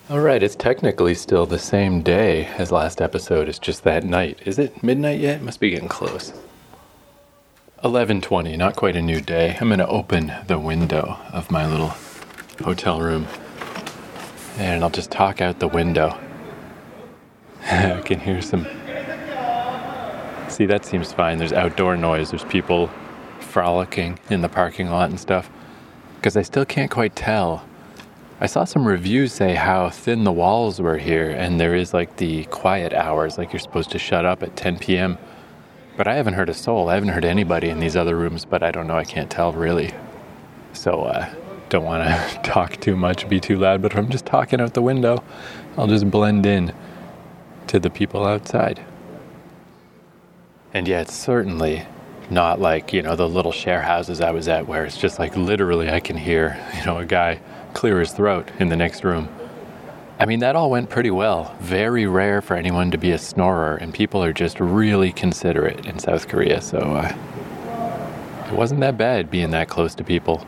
All right, it's technically still the same day as last episode. It's just that night. Is it midnight yet? It must be getting close. 11:20, not quite a new day. I'm going to open the window of my little hotel room, and I'll just talk out the window. I can hear some... See, that seems fine. There's outdoor noise. There's people frolicking in the parking lot and stuff. Because I still can't quite tell. I saw some reviews say how thin the walls were here, and there is like the quiet hours, like you're supposed to shut up at 10 p.m. But I haven't heard a soul. I haven't heard anybody in these other rooms, but I don't know. I can't tell really. So don't want to talk too much, be too loud, but if I'm just talking out the window, I'll just blend in to the people outside. And yeah, it's certainly not like, the little share houses I was at where it's just like literally I can hear, a guy clear his throat in the next room. I mean, that all went pretty well. Very rare for anyone to be a snorer, and people are just really considerate in South Korea, so it wasn't that bad being that close to people.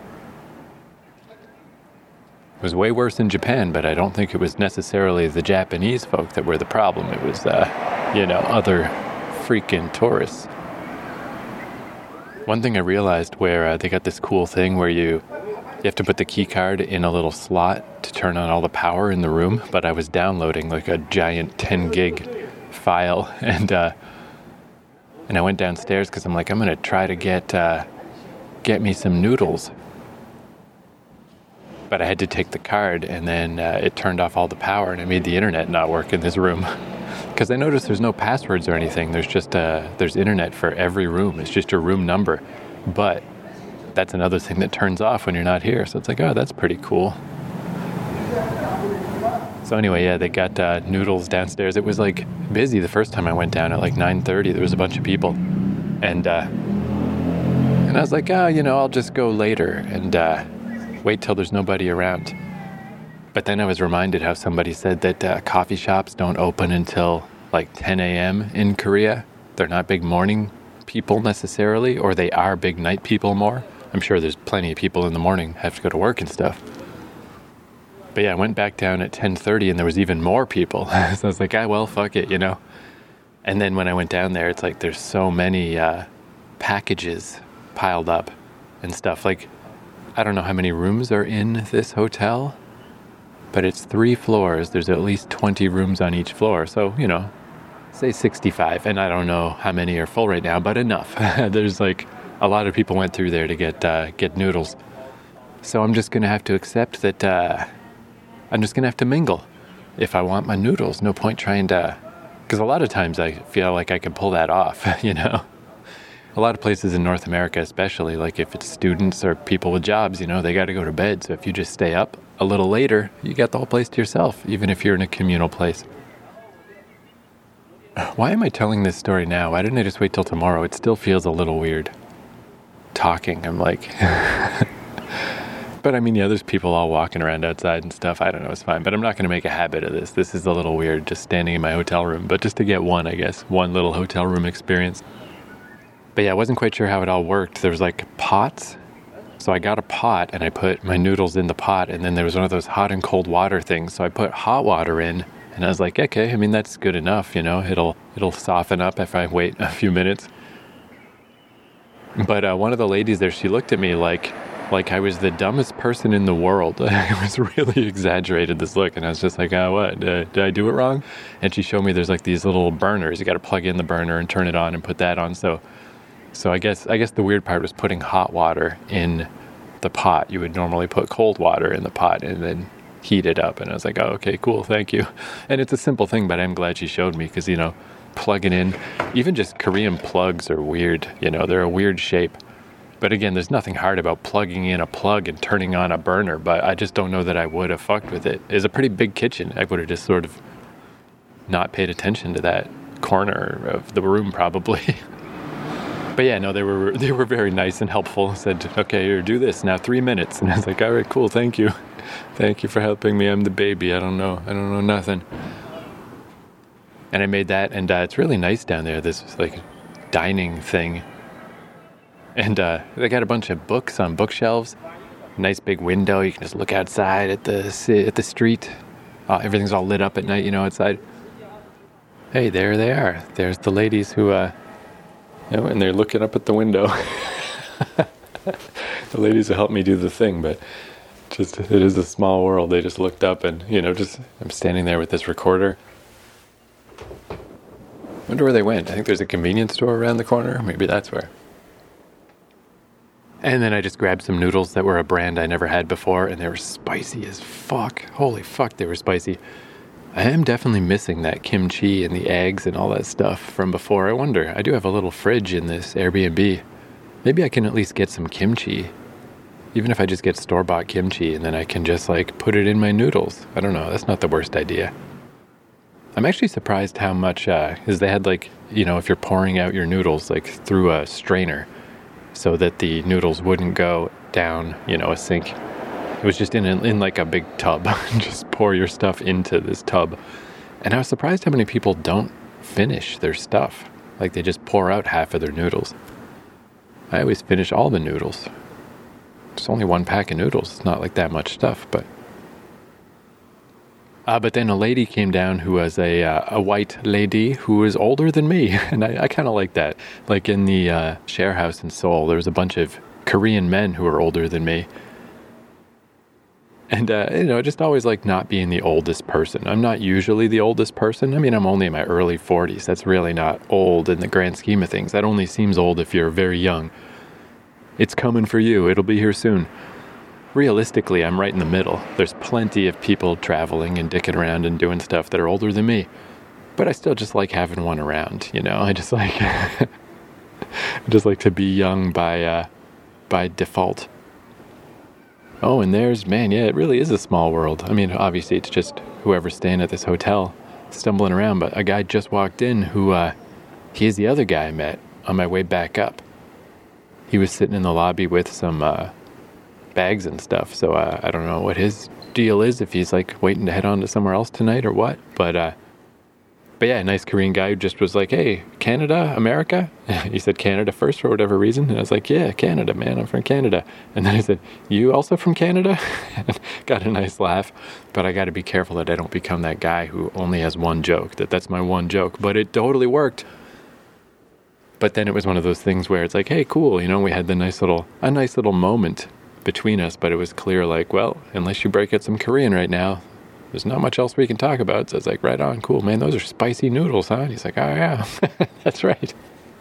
It was way worse in Japan, but I don't think it was necessarily the Japanese folk that were the problem. It was, other freaking tourists. One thing I realized where they got this cool thing where you have to put the key card in a little slot to turn on all the power in the room, but I was downloading like a giant 10 gig file, and I went downstairs because I'm like, I'm going to try to get me some noodles. But I had to take the card, and then it turned off all the power, and it made the internet not work in this room. Because I noticed there's no passwords or anything. There's just there's internet for every room. It's just your room number. But that's another thing that turns off when you're not here. So it's like, oh, that's pretty cool. So anyway, yeah, they got noodles downstairs. It was like busy the first time I went down at like 9:30. There was a bunch of people. And I was like, I'll just go later and wait till there's nobody around. But then I was reminded how somebody said that coffee shops don't open until like 10 a.m. in Korea. They're not big morning people necessarily, or they are big night people more. I'm sure there's plenty of people in the morning have to go to work and stuff. But yeah, I went back down at 10:30 and there was even more people. So I was like, well, fuck it, And then when I went down there, it's like there's so many packages piled up and stuff. Like, I don't know how many rooms are in this hotel, but it's 3 floors. There's at least 20 rooms on each floor. So, say 65. And I don't know how many are full right now, but enough. There's like a lot of people went through there to get noodles. So I'm just going to have to accept that I'm just going to have to mingle if I want my noodles. No point trying to... Because a lot of times I feel like I can pull that off, A lot of places in North America, especially, like if it's students or people with jobs, they got to go to bed. So if you just stay up a little later, you got the whole place to yourself, even if you're in a communal place. Why am I telling this story now? Why didn't I just wait till tomorrow? It still feels a little weird talking. I'm like... But I mean, yeah, there's people all walking around outside and stuff. I don't know, it's fine. But I'm not going to make a habit of this. This is a little weird, just standing in my hotel room. But just to get one little hotel room experience. But yeah, I wasn't quite sure how it all worked. There was like pots. So I got a pot and I put my noodles in the pot, and then there was one of those hot and cold water things. So I put hot water in, and I was like, okay, I mean, that's good enough, It'll soften up if I wait a few minutes. But one of the ladies there, she looked at me like I was the dumbest person in the world. It was really exaggerated, this look, and I was just like, what? Did I do it wrong? And she showed me there's like these little burners. You got to plug in the burner and turn it on and put that on. So I guess the weird part was putting hot water in the pot. You would normally put cold water in the pot and then heat it up. And I was like, oh, okay, cool, thank you. And it's a simple thing, but I'm glad she showed me because, plugging in, even just Korean plugs are weird. They're a weird shape. But again, there's nothing hard about plugging in a plug and turning on a burner, but I just don't know that I would have fucked with it. It's a pretty big kitchen. I would have just sort of not paid attention to that corner of the room probably. But yeah, no, they were very nice and helpful. Said, okay, here, do this now, 3 minutes. And I was like, all right, cool, thank you. Thank you for helping me. I'm the baby. I don't know nothing. And I made that, and it's really nice down there, this like dining thing. And they got a bunch of books on bookshelves. Nice big window. You can just look outside at the street. everything's all lit up at night, outside. Hey, there they are. There's the ladies who, and they're looking up at the window. The ladies who helped me do the thing, but it is a small world. They just looked up and, I'm standing there with this recorder. Wonder where they went. I think there's a convenience store around the corner. Maybe that's where. And then I just grabbed some noodles that were a brand I never had before, and they were spicy as fuck. Holy fuck, they were spicy. I am definitely missing that kimchi and the eggs and all that stuff from before. I wonder, I do have a little fridge in this Airbnb. Maybe I can at least get some kimchi. Even if I just get store-bought kimchi, and then I can just, put it in my noodles. I don't know, that's not the worst idea. I'm actually surprised how much, because they had, if you're pouring out your noodles, through a strainer, so that the noodles wouldn't go down, a sink. It was just in a big tub. Just pour your stuff into this tub. And I was surprised how many people don't finish their stuff. They just pour out half of their noodles. I always finish all the noodles. It's only one pack of noodles. It's not that much stuff, but... But then a lady came down who was a white lady who was older than me. And I kind of like that. In the share house in Seoul, there was a bunch of Korean men who were older than me. And, just always not being the oldest person. I'm not usually the oldest person. I mean, I'm only in my early 40s. That's really not old in the grand scheme of things. That only seems old if you're very young. It's coming for you. It'll be here soon. Realistically, I'm right in the middle. There's plenty of people traveling and dicking around and doing stuff that are older than me. But I still just like having one around, I just like... I just like to be young by default. Oh, and it really is a small world. I mean, obviously it's just whoever's staying at this hotel stumbling around, but a guy just walked in who, he is the other guy I met on my way back up. He was sitting in the lobby with some bags and stuff, so I don't know what his deal is, if he's waiting to head on to somewhere else tonight or what, but yeah, a nice Korean guy who just was hey, Canada, America? He said Canada first for whatever reason. And I was yeah, Canada, man, I'm from Canada. And then I said, you also from Canada? Got a nice laugh. But I got to be careful that I don't become that guy who only has one joke, that's my one joke. But it totally worked. But then it was one of those things where it's hey, cool, we had a nice little moment between us. But it was clear well, unless you break out some Korean right now, there's not much else we can talk about. So it's right on, cool, man, those are spicy noodles, huh? And he's oh yeah, that's right.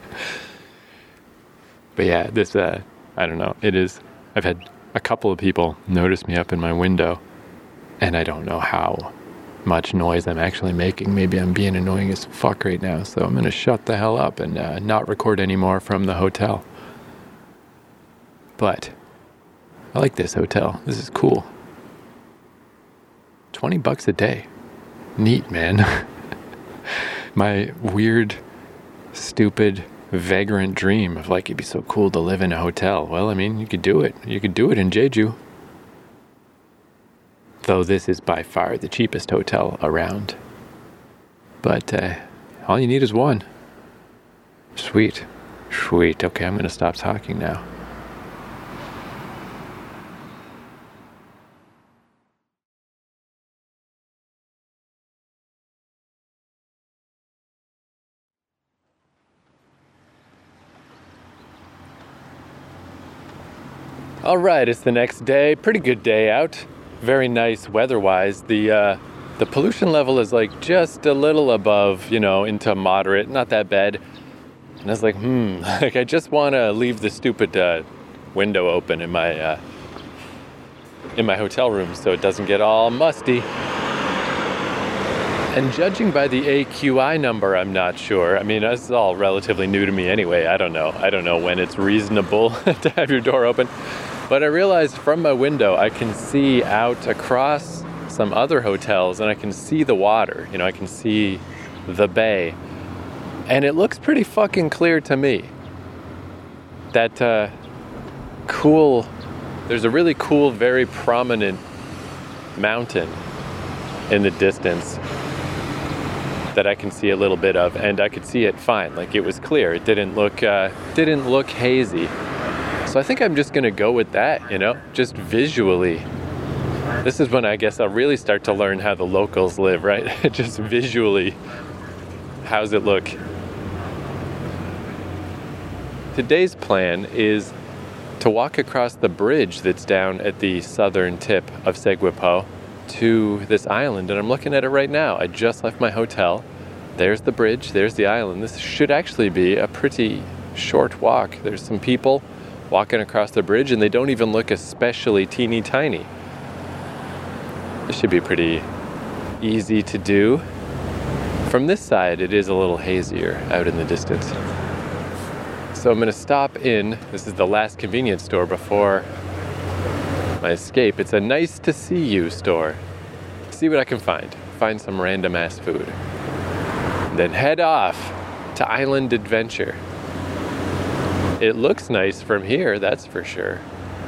But yeah, this, I don't know, it is, I've had a couple of people notice me up in my window, and I don't know how much noise I'm actually making. Maybe I'm being annoying as fuck right now, so I'm going to shut the hell up and not record anymore from the hotel. But I like this hotel. This is cool. $20 a day. Neat, man. My weird, stupid, vagrant dream of it'd be so cool to live in a hotel. Well, I mean, you could do it. You could do it in Jeju. Though this is by far the cheapest hotel around. But all you need is one. Sweet. Okay, I'm going to stop talking now. All right, it's the next day. Pretty good day out. Very nice weather-wise. The pollution level is just a little above, into moderate, not that bad. And I was I just want to leave the stupid window open in my hotel room so it doesn't get all musty. And judging by the AQI number, I'm not sure. I mean, this is all relatively new to me anyway. I don't know when it's reasonable to have your door open. But I realized from my window, I can see out across some other hotels, and I can see the water. I can see the bay. And it looks pretty fucking clear to me. That there's a really cool, very prominent mountain in the distance that I can see a little bit of, and I could see it fine. It was clear. It didn't look hazy. So I think I'm just going to go with that, just visually. This is when I guess I'll really start to learn how the locals live, right? Just visually, how's it look? Today's plan is to walk across the bridge that's down at the southern tip of Seguipo to this island, and I'm looking at it right now. I just left my hotel. There's the bridge, there's the island. This should actually be a pretty short walk. There's some people walking across the bridge, and they don't even look especially teeny tiny. This should be pretty easy to do. From this side, it is a little hazier out in the distance. So I'm going to stop in. This is the last convenience store before my escape. It's a nice to see you store. See what I can find. Find some random ass food. Then head off to Island Adventure. It looks nice from here, that's for sure.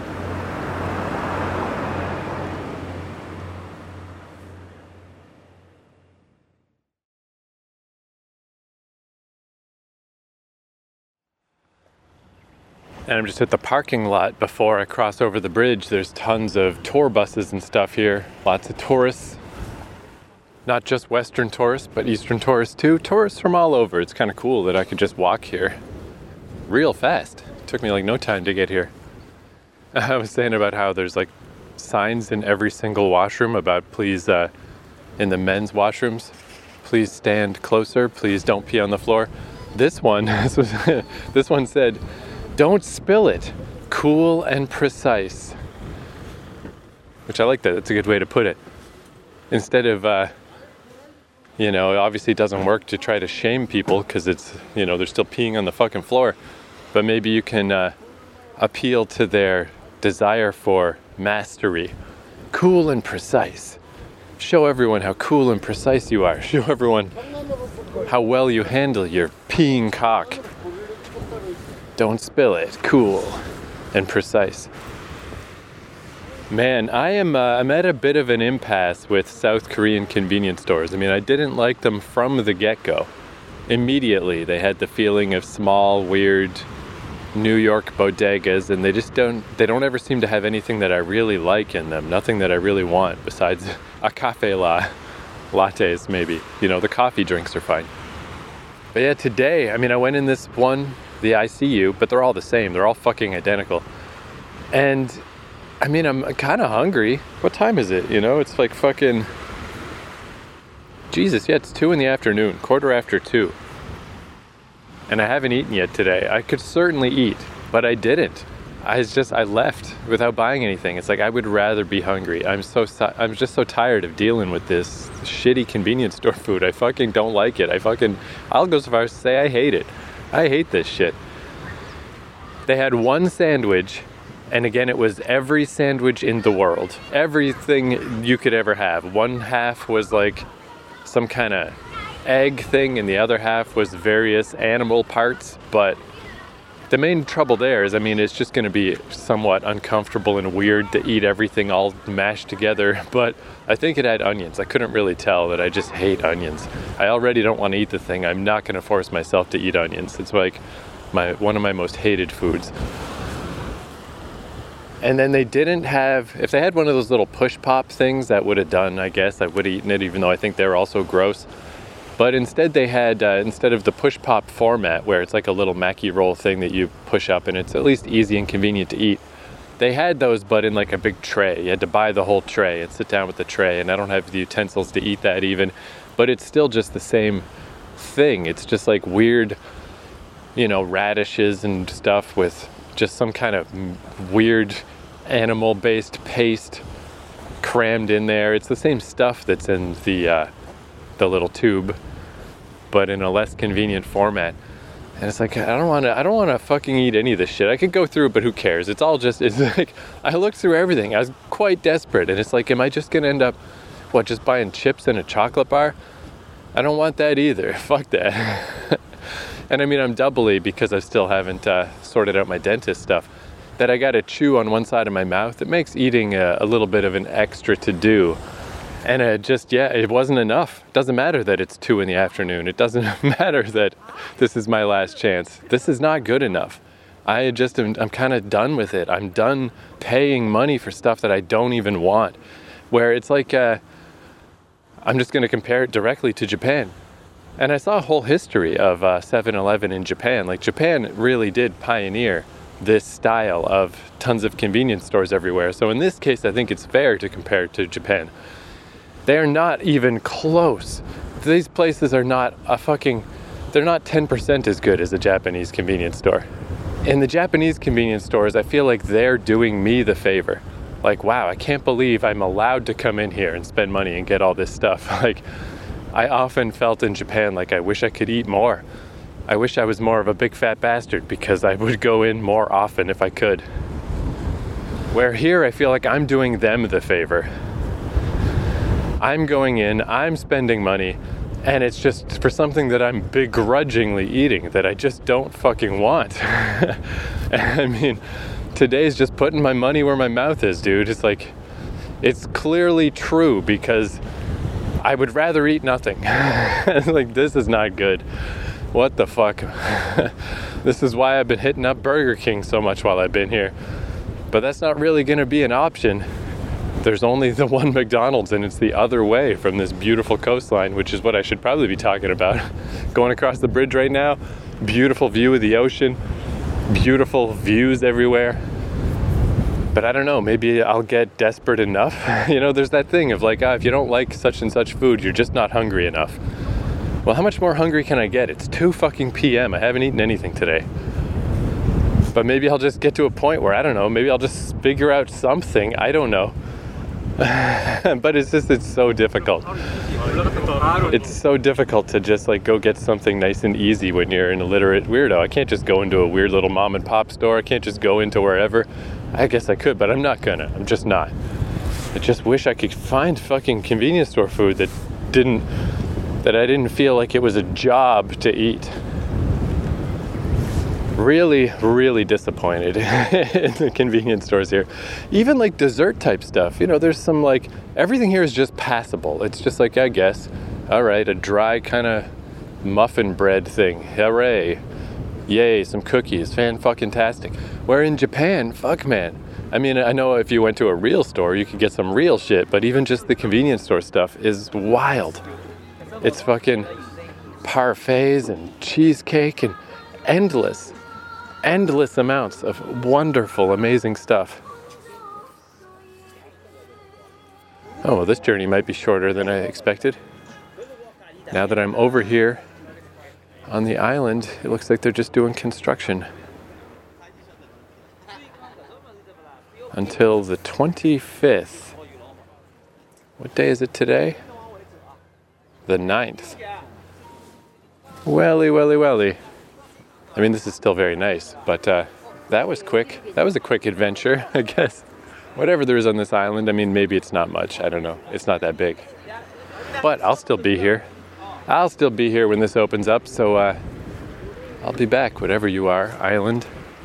And I'm just at the parking lot before I cross over the bridge. There's tons of tour buses and stuff here. Lots of tourists. Not just Western tourists, but Eastern tourists too. Tourists from all over. It's kind of cool that I could just walk here real fast. It took me like no time to get here. I was saying about how there's like signs in every single washroom about please, in the men's washrooms, please stand closer, please don't pee on the floor. This one said, don't spill it, cool and precise. Which I like that, that's a good way to put it. Instead of, obviously it doesn't work to try to shame people because it's, they're still peeing on the fucking floor. But maybe you can appeal to their desire for mastery. Cool and precise. Show everyone how cool and precise you are. Show everyone how well you handle your peeing cock. Don't spill it. Cool and precise. Man, I'm at a bit of an impasse with South Korean convenience stores. I mean, I didn't like them from the get-go. Immediately, they had the feeling of small, weird New York bodegas, and they don't ever seem to have anything that I really like in them. Nothing that I really want besides a cafe lattes, maybe. The coffee drinks are fine. But yeah, today, I went in this one, the ICU, but they're all the same. They're all fucking identical. And I'm kind of hungry. What time is it? It's like fucking... Jesus, yeah, it's 2 in the afternoon, 2:15. And I haven't eaten yet today. I could certainly eat, but I didn't. I left without buying anything. It's like I would rather be hungry. I'm just so tired of dealing with this shitty convenience store food. I fucking don't like it. I'll go so far as to say I hate it. I hate this shit. They had one sandwich, and again, it was every sandwich in the world. Everything you could ever have. One half was like some kind of egg thing, and the other half was various animal parts. But the main trouble there is, it's just going to be somewhat uncomfortable and weird to eat everything all mashed together. But I think it had onions. I couldn't really tell that I just hate onions. I already don't want to eat the thing. I'm not going to force myself to eat onions. It's like one of my most hated foods. And then they didn't have, if they had one of those little push pop things, that would have done, I guess. I would have eaten it, even though I think they're also gross. But instead they had, instead of the push pop format, where it's like a little Mackie roll thing that you push up and it's at least easy and convenient to eat, they had those but in like a big tray. You had to buy the whole tray and sit down with the tray, and I don't have the utensils to eat that even. But it's still just the same thing. It's just like weird, radishes and stuff with just some kind of weird animal-based paste crammed in there. It's the same stuff that's in the little tube, but in a less convenient format. And it's like, I don't want to fucking eat any of this shit. I could go through it, but who cares? It's like, I looked through everything. I was quite desperate, and it's like, am I just gonna end up, just buying chips and a chocolate bar? I don't want that either. Fuck that. And I'm doubly, because I still haven't sorted out my dentist stuff, that I gotta chew on one side of my mouth. It makes eating a little bit of an extra to do. And it wasn't enough. It doesn't matter that it's 2 in the afternoon. It doesn't matter that this is my last chance. This is not good enough. I'm kind of done with it. I'm done paying money for stuff that I don't even want. where it's like, I'm just going to compare it directly to Japan. And I saw a whole history of 7-Eleven in Japan. Like, Japan really did pioneer this style of tons of convenience stores everywhere. So in this case, I think it's fair to compare it to Japan. They're not even close. These places are not they're not 10% as good as a Japanese convenience store. In the Japanese convenience stores, I feel like they're doing me the favor. Like, wow, I can't believe I'm allowed to come in here and spend money and get all this stuff. Like, I often felt in Japan like I wish I could eat more. I wish I was more of a big fat bastard because I would go in more often if I could. Where here, I feel like I'm doing them the favor. I'm going in, I'm spending money, and it's just for something that I'm begrudgingly eating that I just don't fucking want. I mean, today's just putting my money where my mouth is, dude. It's like, it's clearly true because I would rather eat nothing. Like, this is not good. What the fuck? This is why I've been hitting up Burger King so much while I've been here. But that's not really going to be an option. There's only the one McDonald's, and it's the other way from this beautiful coastline, which is what I should probably be talking about. Going across the bridge right now, beautiful view of the ocean, beautiful views everywhere. But I don't know, maybe I'll get desperate enough. You know, there's that thing of like, if you don't like such and such food, you're just not hungry enough. Well, how much more hungry can I get? It's 2 fucking p.m. I haven't eaten anything today. But maybe I'll just get to a point where, I don't know, maybe I'll just figure out something. I don't know. But it's so difficult. It's so difficult to just like go get something nice and easy when you're an illiterate weirdo. I can't just go into a weird little mom and pop store. I can't just go into wherever. I guess I could, but I'm not gonna. I'm just not. I just wish I could find fucking convenience store food that I didn't feel like it was a job to eat. Really, really disappointed in the convenience stores here. Even like dessert type stuff. You know, there's some like, everything here is just passable. It's just like, I guess, all right, a dry kind of muffin bread thing. Hooray. Yay, some cookies. Fan-fucking-tastic. Where in Japan, fuck man. I mean, I know if you went to a real store, you could get some real shit, but even just the convenience store stuff is wild. It's fucking parfaits and cheesecake and endless amounts of wonderful, amazing stuff. Oh, well, this journey might be shorter than I expected. Now that I'm over here on the island, it looks like they're just doing construction. Until the 25th. What day is it today? The 9th. Welly. I mean, this is still very nice, but that was quick. That was a quick adventure, I guess. Whatever there is on this island, I mean, maybe it's not much. I don't know. It's not that big. But I'll still be here. I'll still be here when this opens up, so I'll be back, whatever you are, island.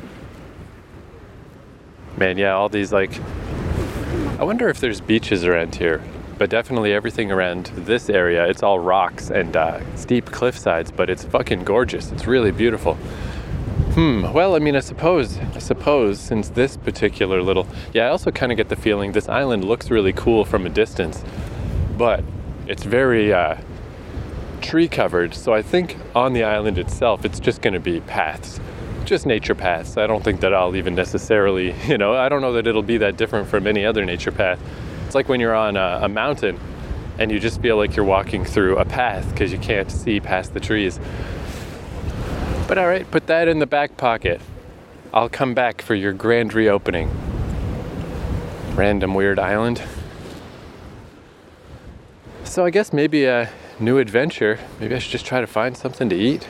Man, yeah, all these, like... I wonder if there's beaches around here. But definitely everything around this area, it's all rocks and steep cliff sides, but it's fucking gorgeous. It's really beautiful. Well, I mean, I suppose, since this particular little... Yeah, I also kind of get the feeling this island looks really cool from a distance, but it's very tree covered, so I think on the island itself, it's just going to be paths. Just nature paths. I don't think that I'll even necessarily, I don't know that it'll be that different from any other nature path. It's like when you're on a mountain and you just feel like you're walking through a path because you can't see past the trees. But all right, put that in the back pocket. I'll come back for your grand reopening. Random weird island. So I guess maybe a new adventure. Maybe I should just try to find something to eat.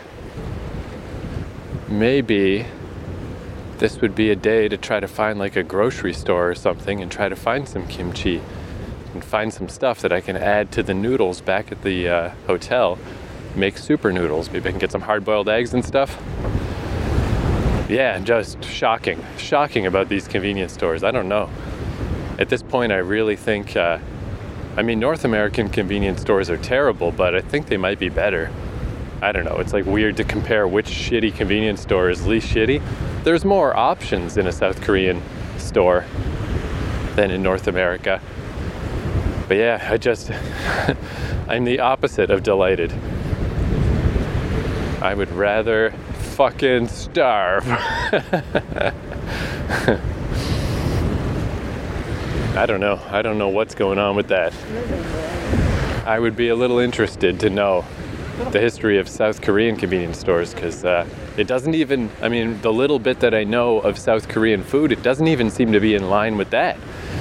Maybe this would be a day to try to find like a grocery store or something and try to find some kimchi and find some stuff that I can add to the noodles back at the hotel. Make super noodles. Maybe I can get some hard-boiled eggs and stuff. Yeah, just shocking about these convenience stores. I don't know. At this point, I really think, North American convenience stores are terrible, but I think they might be better. I don't know, it's like weird to compare which shitty convenience store is least shitty. There's more options in a South Korean store than in North America. But yeah, I'm the opposite of delighted. I would rather fucking starve. I don't know what's going on with that. I would be a little interested to know the history of South Korean convenience stores, because it doesn't even, the little bit that I know of South Korean food, it doesn't even seem to be in line with that.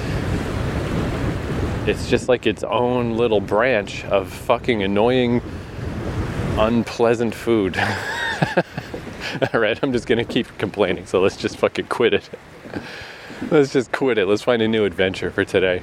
It's just like its own little branch of fucking annoying, unpleasant food. Alright, I'm just gonna keep complaining, so let's just fucking quit it. Let's just quit it. Let's find a new adventure for today.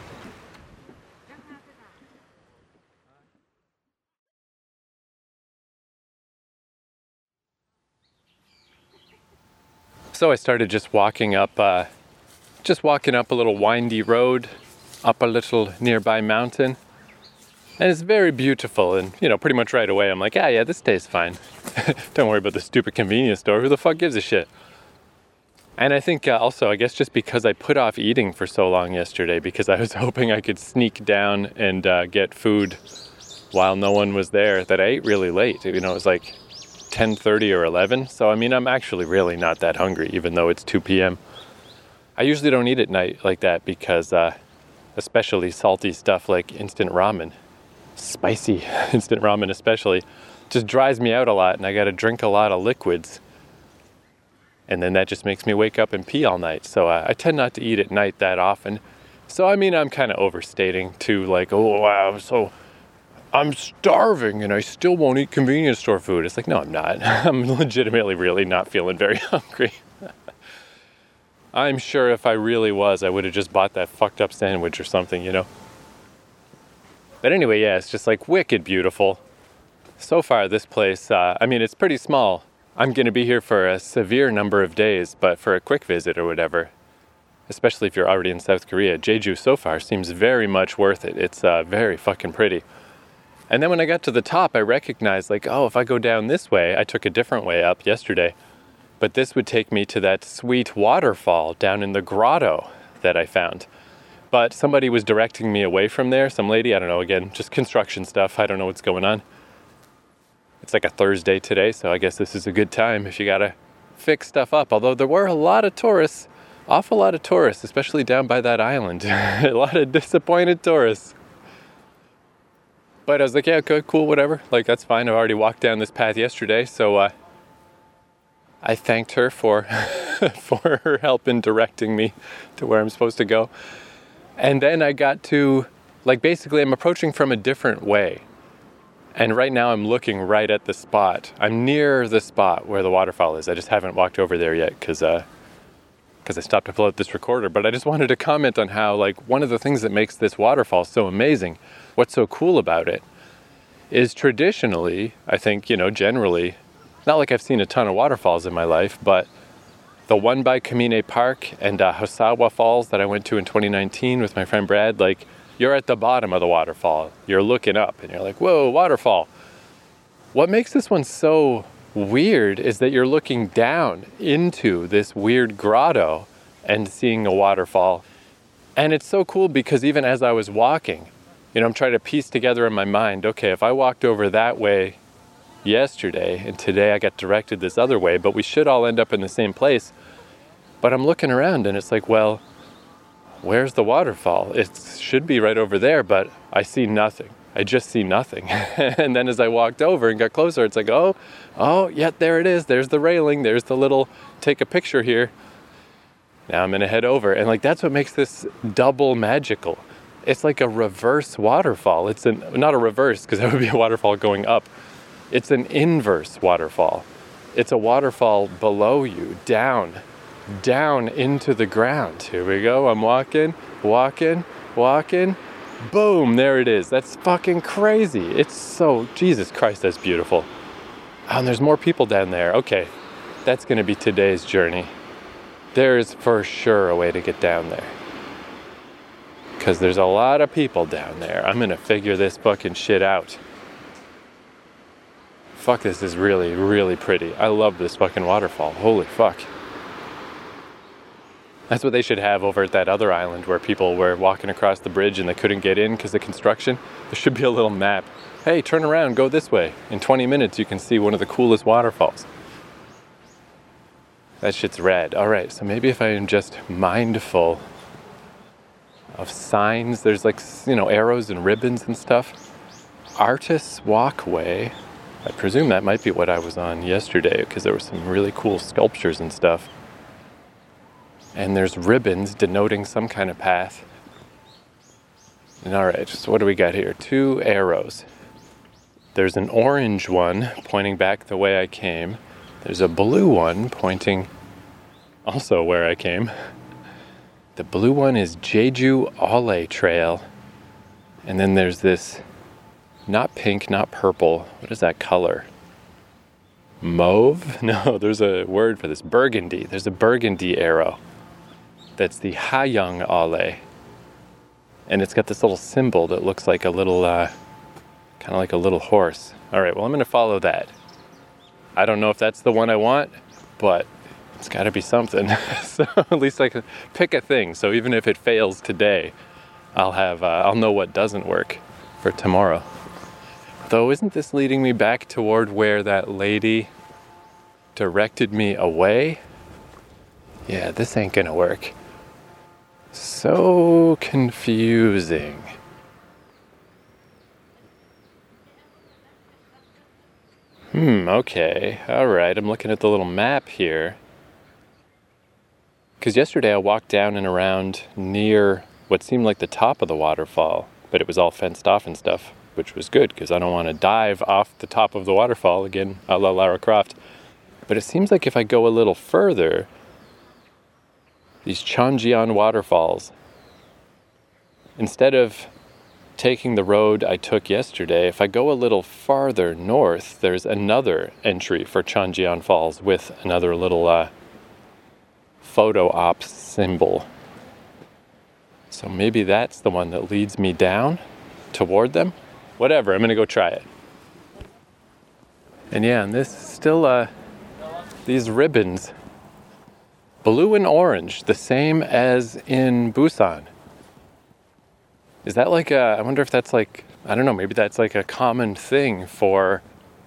So I started just walking up a little windy road, up a little nearby mountain. And it's very beautiful, and pretty much right away I'm like, yeah, this tastes fine. Don't worry about the stupid convenience store. Who the fuck gives a shit? And I think also, I guess just because I put off eating for so long yesterday, because I was hoping I could sneak down and get food while no one was there, that I ate really late. It was like 10:30 or 11. So I'm actually really not that hungry, even though it's 2 p.m. I usually don't eat at night like that because especially salty stuff like instant ramen, spicy instant ramen especially, just dries me out a lot, and I got to drink a lot of liquids. And then that just makes me wake up and pee all night. So I tend not to eat at night that often. So I'm kind of overstating too, like, oh wow, so I'm starving and I still won't eat convenience store food. It's like, no, I'm not. I'm legitimately really not feeling very hungry. I'm sure if I really was, I would have just bought that fucked up sandwich or something, But anyway, yeah, it's just like wicked beautiful. So far, this place, it's pretty small. I'm going to be here for a severe number of days, but for a quick visit or whatever, especially if you're already in South Korea, Jeju so far seems very much worth it. It's very fucking pretty. And then when I got to the top, I recognized, like, oh, if I go down this way, I took a different way up yesterday, but this would take me to that sweet waterfall down in the grotto that I found. But somebody was directing me away from there, some lady, I don't know, again, just construction stuff, I don't know what's going on. It's like a Thursday today, so I guess this is a good time if you gotta fix stuff up. Although there were a lot of tourists, awful lot of tourists, especially down by that island. A lot of disappointed tourists. But I was like, yeah, okay, cool, whatever. Like, that's fine. I've already walked down this path yesterday, so I thanked her for for her help in directing me to where I'm supposed to go. And then I got to, like, basically I'm approaching from a different way. And right now I'm looking right at the spot. I'm near the spot where the waterfall is. I just haven't walked over there yet because I stopped to pull out this recorder. But I just wanted to comment on how, like, one of the things that makes this waterfall so amazing, what's so cool about it, is traditionally, I think, generally, not like I've seen a ton of waterfalls in my life, but the one by Kamine Park and Hosawa Falls that I went to in 2019 with my friend Brad, like, you're at the bottom of the waterfall. You're looking up and you're like, whoa, waterfall. What makes this one so weird is that you're looking down into this weird grotto and seeing a waterfall. And it's so cool because even as I was walking, I'm trying to piece together in my mind, okay, if I walked over that way yesterday and today I got directed this other way, but we should all end up in the same place. But I'm looking around and it's like, well, where's the waterfall? It should be right over there, but I see nothing. I just see nothing. And then as I walked over and got closer, it's like, oh, yeah, there it is. There's the railing. There's the little take a picture here. Now I'm going to head over. And like, that's what makes this double magical. It's like a reverse waterfall. It's not a reverse, because that would be a waterfall going up. It's an inverse waterfall. It's a waterfall below you, down into the ground. Here we go. I'm walking. Boom, there it is. That's fucking crazy. It's so, Jesus Christ, that's beautiful. Oh, and there's more people down there. Okay, that's going to be today's journey. There is for sure a way to get down there, because there's a lot of people down there. I'm going to figure this fucking shit out. Fuck, this is really, really pretty. I love this fucking waterfall. Holy fuck. That's what they should have over at that other island where people were walking across the bridge and they couldn't get in because of construction. There should be a little map. Hey, turn around, go this way. In 20 minutes, you can see one of the coolest waterfalls. That shit's rad. All right, so maybe if I am just mindful of signs, there's like, arrows and ribbons and stuff. Artist's Walkway. I presume that might be what I was on yesterday because there were some really cool sculptures and stuff. And there's ribbons denoting some kind of path. And all right, so what do we got here? 2 arrows. There's an orange one pointing back the way I came. There's a blue one pointing also where I came. The blue one is Jeju Ale Trail. And then there's this, not pink, not purple. What is that color? Mauve? No, there's a word for this. Burgundy. There's a burgundy arrow. That's the Hayang Ale. And it's got this little symbol that looks like a little, kind of like a little horse. All right, well, I'm going to follow that. I don't know if that's the one I want, but it's got to be something. So at least I can pick a thing. So even if it fails today, I'll know what doesn't work for tomorrow. Though, isn't this leading me back toward where that lady directed me away? Yeah, this ain't going to work. So confusing. Okay. All right. I'm looking at the little map here. Because yesterday I walked down and around near what seemed like the top of the waterfall, but it was all fenced off and stuff, which was good because I don't want to dive off the top of the waterfall again, a la Lara Croft. But it seems like if I go a little further, these Changjiang waterfalls, instead of taking the road I took yesterday, if I go a little farther north, there's another entry for Changjiang Falls with another little photo op symbol. So maybe that's the one that leads me down toward them. Whatever, I'm going to go try it. And yeah, and this is still, these ribbons, blue and orange, the same as in Busan. Is that like I wonder if that's like, I don't know, maybe that's like a common thing for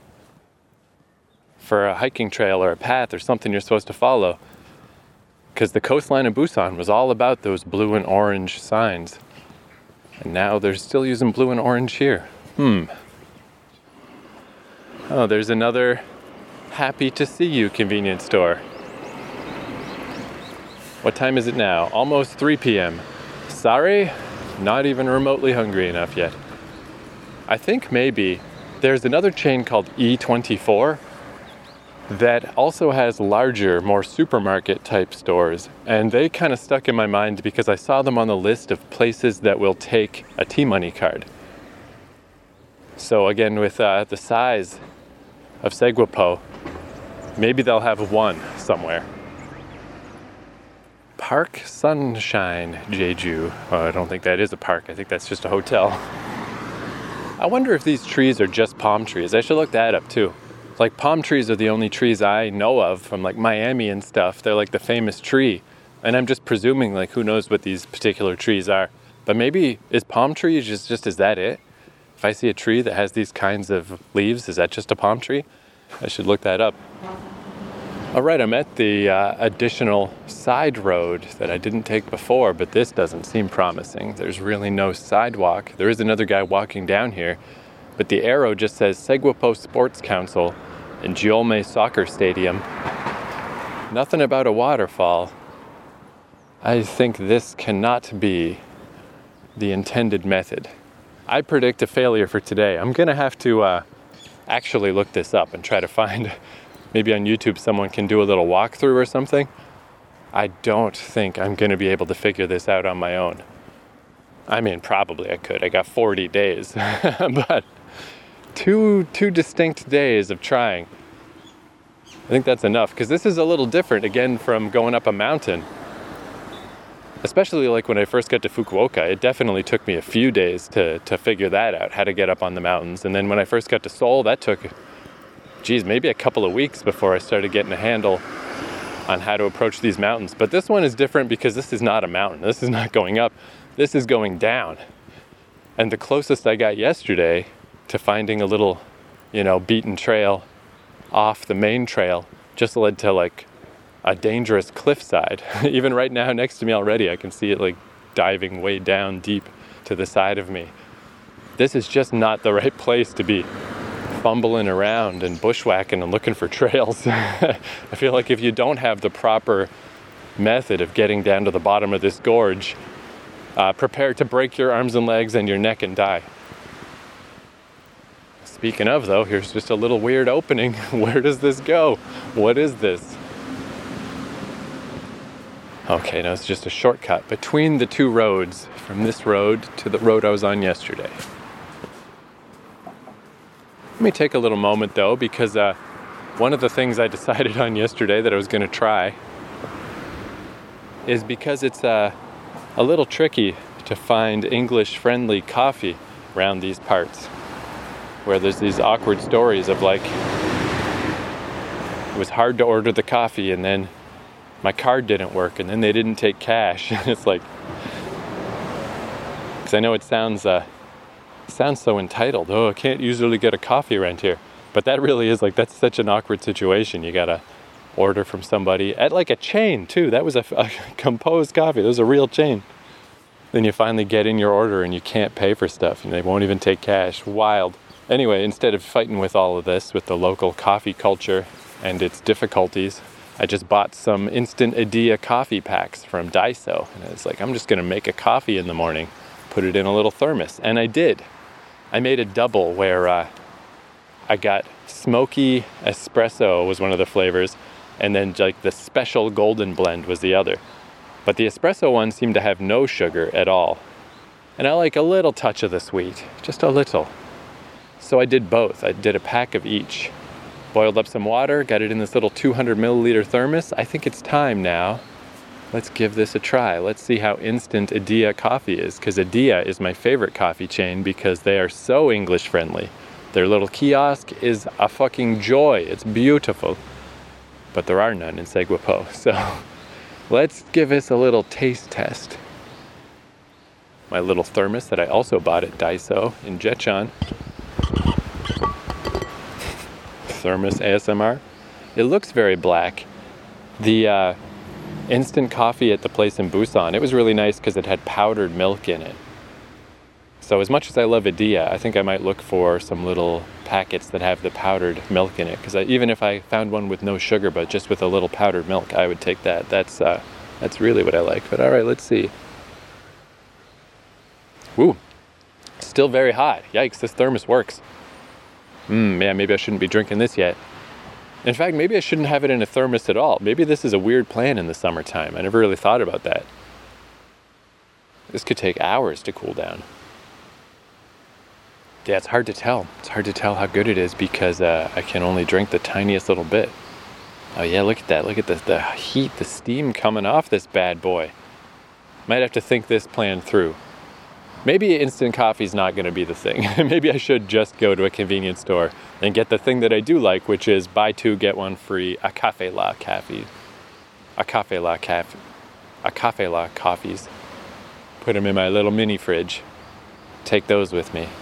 a hiking trail or a path or something you're supposed to follow. Because the coastline of Busan was all about those blue and orange signs. And now they're still using blue and orange here. Oh, there's another happy to see you convenience store. What time is it now? Almost 3 p.m. Sorry, not even remotely hungry enough yet. I think maybe there's another chain called E24 that also has larger, more supermarket type stores. And they kind of stuck in my mind because I saw them on the list of places that will take a T-Money card. So again, with the size of Segwapo, maybe they'll have one somewhere. Park Sunshine Jeju. Oh, I don't think that is a park. I think that's just a hotel. I wonder if these trees are just palm trees. I should look that up too. Like, palm trees are the only trees I know of from like Miami and stuff. They're like the famous tree. And I'm just presuming, like, who knows what these particular trees are. But maybe is palm tree just is that it? If I see a tree that has these kinds of leaves, is that just a palm tree? I should look that up. All right, I'm at the additional side road that I didn't take before, but this doesn't seem promising. There's really no sidewalk. There is another guy walking down here, but the arrow just says Segwapo Sports Council and Jeolme Soccer Stadium. Nothing about a waterfall. I think this cannot be the intended method. I predict a failure for today. I'm going to have to actually look this up and try to find... Maybe on YouTube someone can do a little walkthrough or something. I don't think I'm going to be able to figure this out on my own. I mean, probably I could. I got 40 days. But two distinct days of trying. I think that's enough. Because this is a little different, again, from going up a mountain. Especially like when I first got to Fukuoka, it definitely took me a few days to figure that out, how to get up on the mountains. And then when I first got to Seoul, that took... maybe a couple of weeks before I started getting a handle on how to approach these mountains. But this one is different because this is not a mountain. This is not going up. This is going down. And the closest I got yesterday to finding a little, beaten trail off the main trail just led to like a dangerous cliffside. Even right now next to me already, I can see it like diving way down deep to the side of me. This is just not the right place to be fumbling around and bushwhacking and looking for trails. I feel like if you don't have the proper method of getting down to the bottom of this gorge, prepare to break your arms and legs and your neck and die. Speaking of though, here's just a little weird opening. Where does this go? What is this? Okay, now it's just a shortcut between the two roads, from this road to the road I was on yesterday. Let me take a little moment though, because one of the things I decided on yesterday that I was going to try is because it's a little tricky to find English-friendly coffee around these parts, where there's these awkward stories of like, it was hard to order the coffee and then my card didn't work and then they didn't take cash. It's like, because I know it sounds so entitled. Oh, I can't usually get a coffee around here. But that really is like, that's such an awkward situation. You gotta order from somebody at like a chain too. That was a composed coffee. That was a real chain. Then you finally get in your order and you can't pay for stuff and they won't even take cash. Wild. Anyway, instead of fighting with all of this, with the local coffee culture and its difficulties, I just bought some instant Adia coffee packs from Daiso. And it's like, I'm just gonna make a coffee in the morning, put it in a little thermos. And I did. I made a double where I got smoky espresso was one of the flavors, and then like the special golden blend was the other. But the espresso one seemed to have no sugar at all. And I like a little touch of the sweet, just a little. So I did both. I did a pack of each. Boiled up some water, got it in this little 200 milliliter thermos. I think it's time now. Let's give this a try. Let's see how instant Adia coffee is, because Adia is my favorite coffee chain because they are so English friendly. Their little kiosk is a fucking joy. It's beautiful. But there are none in Seguipo. So let's give this a little taste test. My little thermos that I also bought at Daiso in Jetchan. Thermos ASMR. It looks very black. The instant coffee at the place in Busan, it was really nice because it had powdered milk in it. So as much as I love Adia, I think I might look for some little packets that have the powdered milk in it, because even if I found one with no sugar but just with a little powdered milk, I would take that. That's really what I like. But all right, let's see. Ooh, still very hot. Yikes, this thermos works. Yeah, maybe I shouldn't be drinking this yet. In fact, maybe I shouldn't have it in a thermos at all. Maybe this is a weird plan in the summertime. I never really thought about that. This could take hours to cool down. Yeah, it's hard to tell. It's hard to tell how good it is because I can only drink the tiniest little bit. Oh yeah, look at that. Look at the heat, the steam coming off this bad boy. Might have to think this plan through. Maybe instant coffee's not going to be the thing. Maybe I should just go to a convenience store and get the thing that I do like, which is buy two, get one free, a Café La coffees. Put them in my little mini fridge. Take those with me.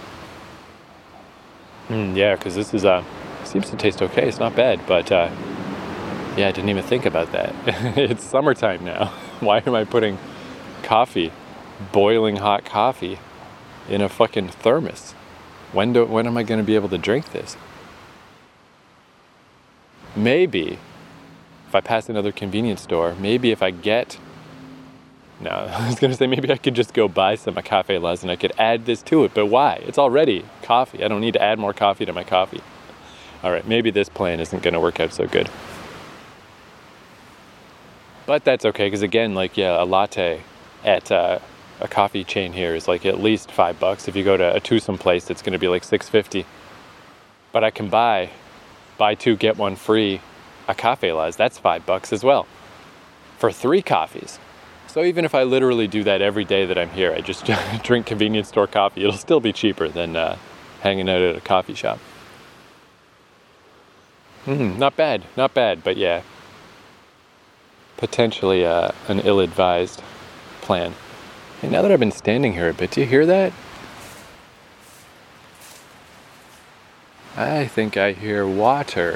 Yeah, because this is seems to taste okay. It's not bad, but yeah, I didn't even think about that. It's summertime now. Why am I putting coffee, boiling hot coffee, in a fucking thermos? When am I going to be able to drink this? Maybe if I pass another convenience store, maybe if I get... No, I was going to say maybe I could just go buy some Café Las and I could add this to it. But why? It's already coffee. I don't need to add more coffee to my coffee. All right, maybe this plan isn't going to work out so good. But that's okay, because again, like, yeah, a latte at a coffee chain here is like at least $5. If you go to a twosome place, it's going to be like $6.50. But I can buy two, get one free, a Café Las. That's $5 as well for 3 coffees. So even if I literally do that every day that I'm here, I just drink convenience store coffee, it'll still be cheaper than hanging out at a coffee shop. Not bad, but yeah. potentially an ill-advised plan. And now that I've been standing here a bit, do you hear that? I think I hear water.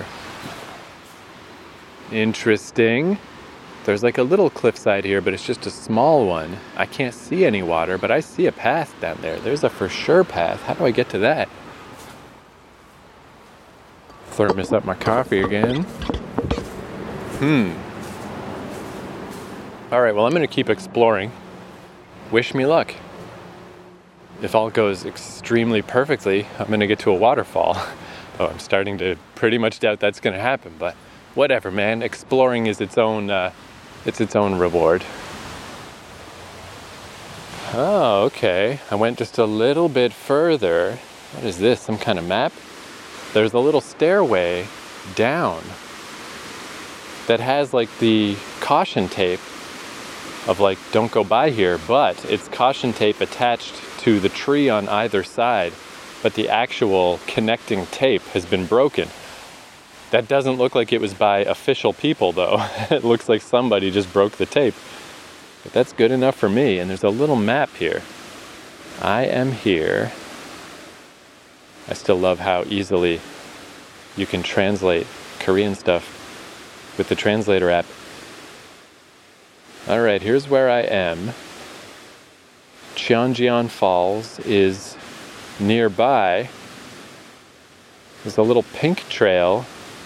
Interesting. There's like a little cliffside here, but it's just a small one. I can't see any water, but I see a path down there. There's a for sure path. How do I get to that? Thermos up my coffee again. All right, well, I'm going to keep exploring. Wish me luck. If all goes extremely perfectly, I'm going to get to a waterfall. Oh, I'm starting to pretty much doubt that's going to happen, but whatever, man. Exploring is its own reward. Oh, okay. I went just a little bit further. What is this? Some kind of map? There's a little stairway down that has like the caution tape of like, don't go by here, but it's caution tape attached to the tree on either side, but the actual connecting tape has been broken. That doesn't look like it was by official people though. It looks like somebody just broke the tape. But that's good enough for me. And there's a little map here. I am here. I still love how easily you can translate Korean stuff with the translator app. All right, here's where I am. Cheonjeon Falls is nearby. There's a little pink trail.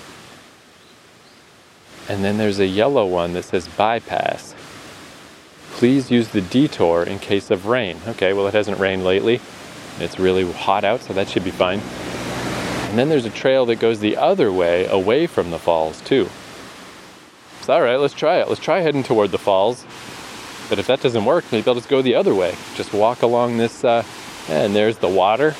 And then there's a yellow one that says bypass. Please use the detour in case of rain. Okay, well, it hasn't rained lately. It's really hot out, so that should be fine. And then there's a trail that goes the other way, away from the falls, too. So, all right, let's try it. Let's try heading toward the falls. But if that doesn't work, maybe I'll just go the other way. Just walk along this, and there's the water.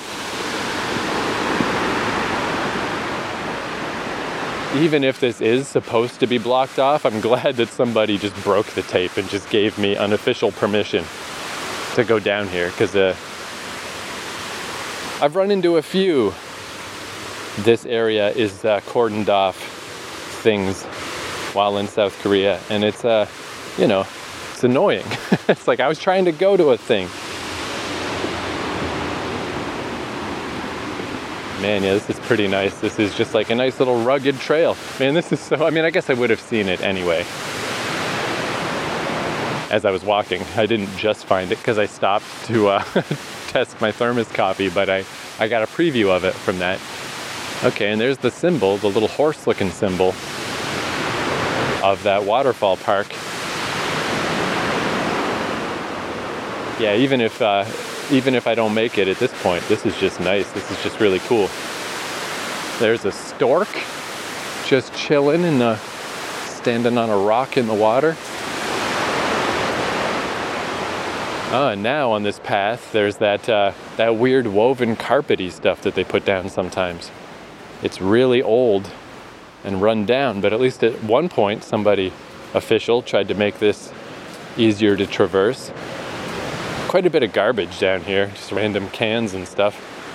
Even if this is supposed to be blocked off, I'm glad that somebody just broke the tape and just gave me unofficial permission to go down here, because I've run into a few this area is cordoned off things while in South Korea, and it's it's annoying. It's like I was trying to go to a thing. Man, yeah, this is pretty nice. This is just like a nice little rugged trail. Man, this is so, I guess I would have seen it anyway as I was walking. I didn't just find it because I stopped to test my thermos coffee, but I got a preview of it from that. Okay, and there's the symbol, the little horse-looking symbol of that waterfall park. Yeah, even if I don't make it at this point, this is just nice. This is just really cool. There's a stork just chilling standing on a rock in the water. Oh, and now on this path, there's that weird woven carpety stuff that they put down sometimes. It's really old and run down, but at least at one point, somebody official tried to make this easier to traverse. Quite a bit of garbage down here, just random cans and stuff.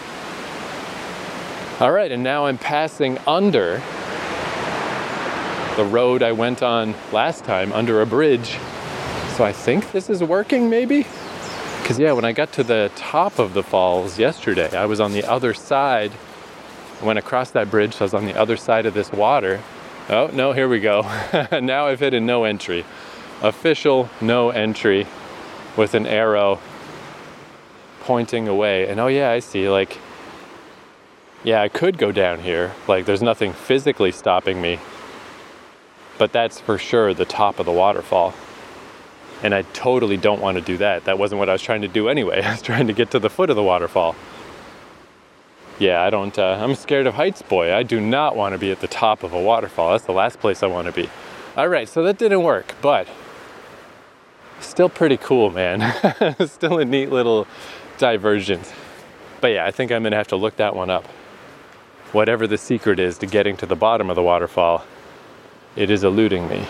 All right, and now I'm passing under the road I went on last time, under a bridge. So I think this is working, maybe? Because yeah, when I got to the top of the falls yesterday, I was on the other side. I went across that bridge, so I was on the other side of this water. Oh, no, here we go. Now I've hit a no entry. Official no entry with an arrow pointing away. And oh yeah, I see, like, yeah, I could go down here. Like, there's nothing physically stopping me. But that's for sure the top of the waterfall. And I totally don't want to do that. That wasn't what I was trying to do anyway. I was trying to get to the foot of the waterfall. Yeah, I'm scared of heights, boy. I do not want to be at the top of a waterfall. That's the last place I want to be. All right, so that didn't work, but still pretty cool, man. Still a neat little diversion. But yeah, I think I'm going to have to look that one up. Whatever the secret is to getting to the bottom of the waterfall, it is eluding me.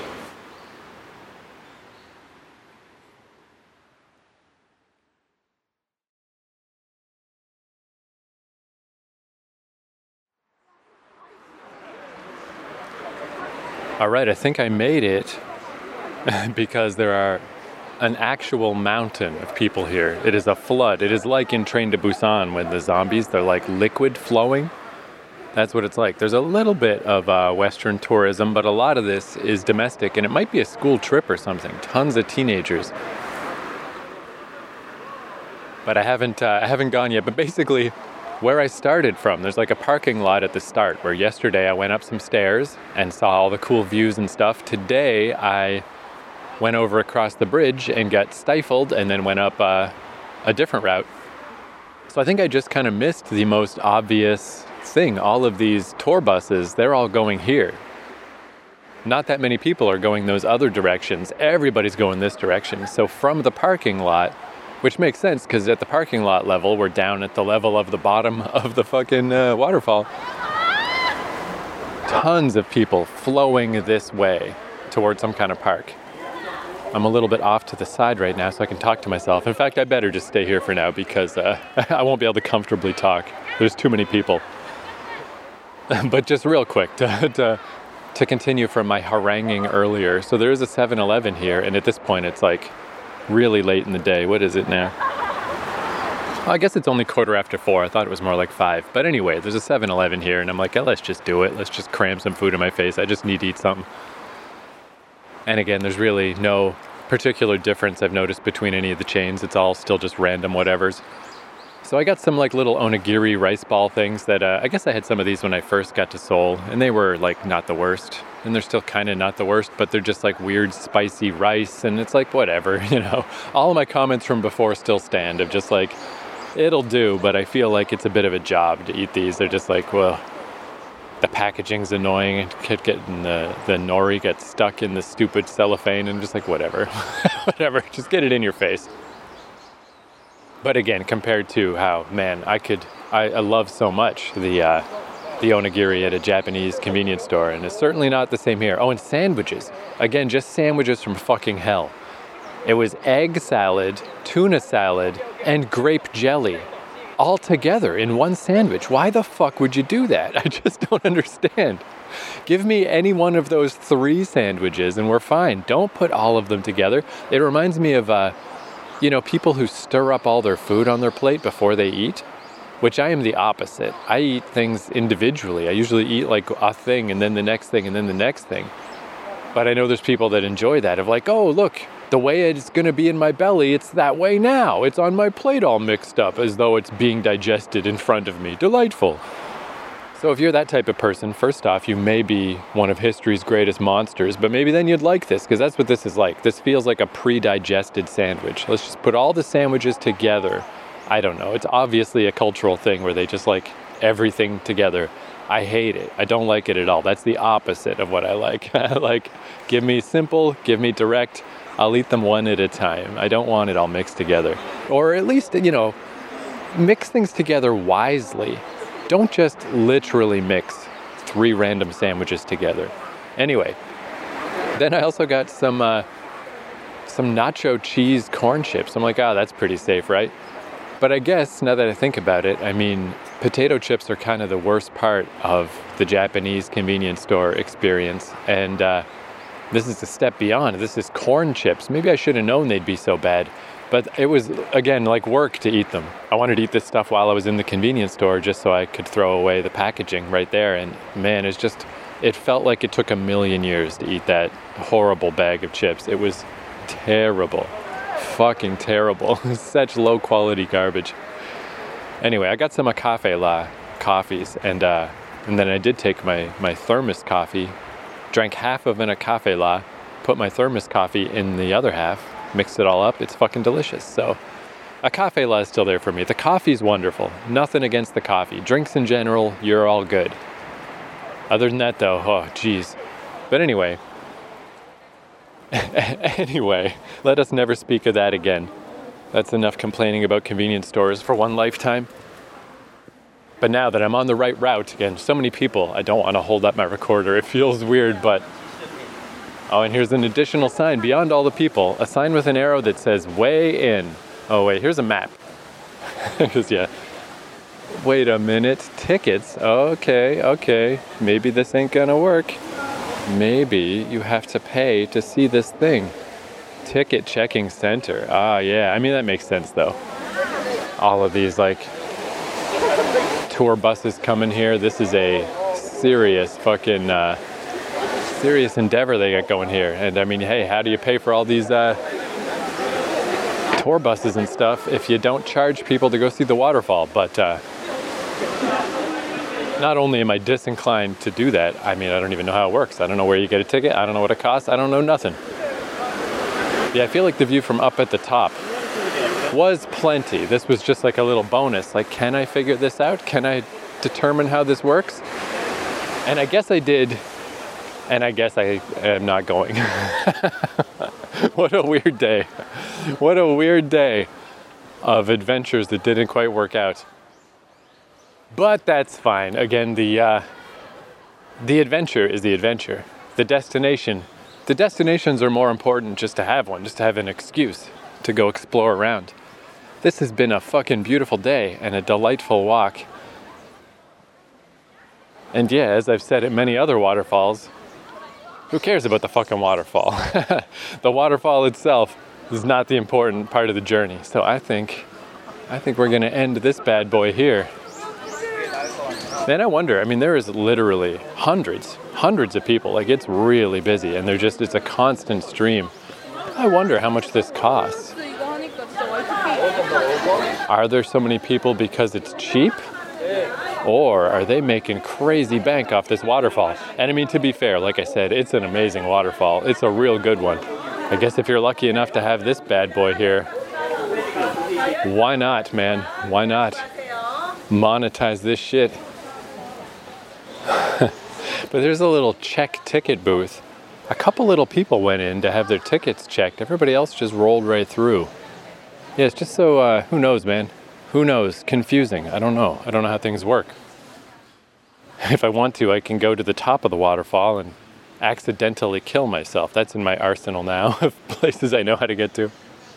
All right, I think I made it because there are an actual mountain of people here. It is a flood. It is like in Train to Busan when the zombies, they're like liquid flowing. That's what it's like. There's a little bit of Western tourism, but a lot of this is domestic, and it might be a school trip or something. Tons of teenagers. But I haven't gone yet. But basically, where I started from, there's like a parking lot at the start where yesterday I went up some stairs and saw all the cool views and stuff. Today I went over across the bridge and got stifled and then went up a different route. So I think I just kind of missed the most obvious thing. All of these tour buses, they're all going here. Not that many people are going those other directions. Everybody's going this direction. So from the parking lot, which makes sense because at the parking lot level, we're down at the level of the bottom of the fucking waterfall. Tons of people flowing this way towards some kind of park. I'm a little bit off to the side right now so I can talk to myself. In fact, I better just stay here for now because I won't be able to comfortably talk. There's too many people. But just real quick, to continue from my haranguing earlier. So there is a 7-Eleven here, and at this point it's like really late in the day. What is it now? Well, I guess it's only 4:15. I thought it was more like 5. But anyway, there's a 7-Eleven here, and I'm like, let's just do it. Let's just cram some food in my face. I just need to eat something. And again, there's really no particular difference I've noticed between any of the chains. It's all still just random whatevers. So I got some like little onigiri rice ball things that I guess I had some of these when I first got to Seoul, and they were like not the worst, and they're still kind of not the worst, but they're just like weird spicy rice, and it's like whatever, you know. All of my comments from before still stand of just like, it'll do, but I feel like it's a bit of a job to eat these. They're just like, well, the packaging's annoying, and getting the nori gets stuck in the stupid cellophane, and just like whatever, whatever, just get it in your face. But again, compared to how, man, I love so much the onigiri at a Japanese convenience store, and it's certainly not the same here. Oh, and sandwiches. Again, just sandwiches from fucking hell. It was egg salad, tuna salad, and grape jelly all together in one sandwich. Why the fuck would you do that? I just don't understand. Give me any one of those 3 sandwiches and we're fine. Don't put all of them together. It reminds me of people who stir up all their food on their plate before they eat, which I am the opposite. I eat things individually. I usually eat like a thing and then the next thing and then the next thing. But I know there's people that enjoy that of like, oh, look, the way it's going to be in my belly, it's that way now. It's on my plate all mixed up as though it's being digested in front of me. Delightful. So if you're that type of person, first off, you may be one of history's greatest monsters, but maybe then you'd like this, because that's what this is like. This feels like a pre-digested sandwich. Let's just put all the sandwiches together. I don't know. It's obviously a cultural thing where they just like everything together. I hate it. I don't like it at all. That's the opposite of what I like. Like, give me simple, give me direct. I'll eat them one at a time. I don't want it all mixed together. Or at least, mix things together wisely. Don't just literally mix 3 random sandwiches together. Anyway, then I also got some nacho cheese corn chips. I'm like, that's pretty safe, right? But I guess now that I think about it, I mean, potato chips are kind of the worst part of the Japanese convenience store experience. And this is a step beyond. This is corn chips. Maybe I should have known they'd be so bad. But it was, again, like work to eat them. I wanted to eat this stuff while I was in the convenience store just so I could throw away the packaging right there. And man, it felt like it took a million years to eat that horrible bag of chips. It was terrible. Fucking terrible. Such low quality garbage. Anyway, I got some Cafe La coffees and then I did take my thermos coffee, drank half of a Cafe La, put my thermos coffee in the other half, mixed it all up. It's fucking delicious. So a Cafe La is still there for me. The coffee's wonderful. Nothing against the coffee. Drinks in general, you're all good. Other than that though, oh geez. But anyway, let us never speak of that again. That's enough complaining about convenience stores for one lifetime. But now that I'm on the right route, again, so many people, I don't want to hold up my recorder. It feels weird, but... Oh, and here's an additional sign beyond all the people. A sign with an arrow that says, way in. Oh, wait, here's a map. Because, yeah. Wait a minute. Tickets? Okay. Maybe this ain't gonna work. maybe you have to pay to see this thing. Ticket checking center. Ah, yeah. I mean, that makes sense, though. All of these, like, tour buses coming here. This is a serious fucking, serious endeavor they got going here. And, I mean, hey, how do you pay for all these tour buses and stuff if you don't charge people to go see the waterfall? But not only am I disinclined to do that, I mean, I don't even know how it works. I don't know where you get a ticket. I don't know what it costs. I don't know nothing. Yeah, I feel like the view from up at the top was plenty. This was just like a little bonus. Like, can I figure this out? Can I determine how this works? And I guess I did. And I guess I am not going. What a weird day. What a weird day of adventures that didn't quite work out. But that's fine. Again, the adventure is the adventure. The destinations are more important just to have one, just to have an excuse to go explore around. This has been a fucking beautiful day and a delightful walk. And yeah, as I've said at many other waterfalls, who cares about the fucking waterfall? The waterfall itself is not the important part of the journey. So I think we're gonna end this bad boy here. Then I wonder, I mean, there is literally hundreds of people. Like, it's really busy, and it's a constant stream. I wonder how much this costs. Are there so many people because it's cheap? Or are they making crazy bank off this waterfall? And I mean, to be fair, like I said, it's an amazing waterfall. It's a real good one. I guess if you're lucky enough to have this bad boy here, why not, man? Why not monetize this shit? But there's a little check ticket booth. A couple little people went in to have their tickets checked. Everybody else just rolled right through. Yeah, it's just so, who knows, man? Who knows? Confusing. I don't know. I don't know how things work. If I want to, I can go to the top of the waterfall and accidentally kill myself. That's in my arsenal now of places I know how to get to.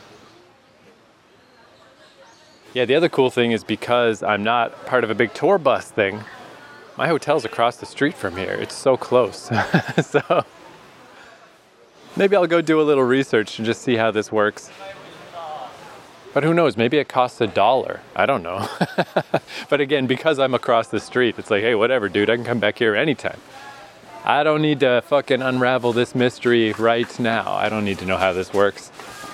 Yeah, the other cool thing is because I'm not part of a big tour bus thing, my hotel's across the street from here. It's so close. So maybe I'll go do a little research and just see how this works. But who knows? Maybe it costs $1. I don't know. But again, because I'm across the street, it's like, hey, whatever, dude. I can come back here anytime. I don't need to fucking unravel this mystery right now. I don't need to know how this works.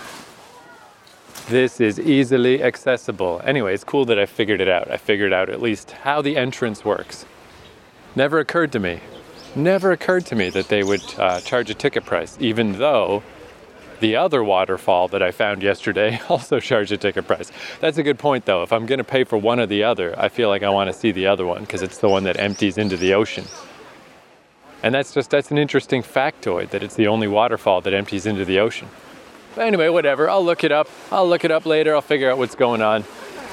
This is easily accessible. Anyway, it's cool that I figured it out. I figured out at least how the entrance works. Never occurred to me that they would charge a ticket price, even though the other waterfall that I found yesterday also charged a ticket price. That's a good point, though. If I'm going to pay for one or the other, I feel like I want to see the other one because it's the one that empties into the ocean. And that's an interesting factoid, that it's the only waterfall that empties into the ocean. But anyway, whatever. I'll look it up later. I'll figure out what's going on.